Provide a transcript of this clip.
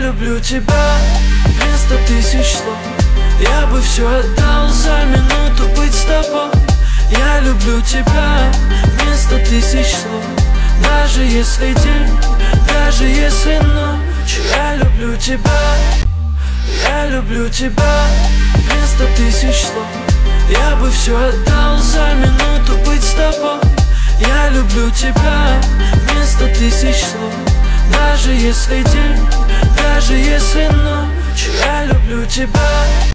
люблю тебя вместо тысяч слов. Я бы все отдал за минуту быть с тобой. Я люблю тебя вместо тысяч слов. Даже если день, даже если ночь. Я люблю тебя, я люблю тебя вместо тысяч слов. Я бы все отдал за минуту быть с тобой. Я люблю тебя вместо тысяч слов. Даже если день, даже если ночь. Я люблю тебя.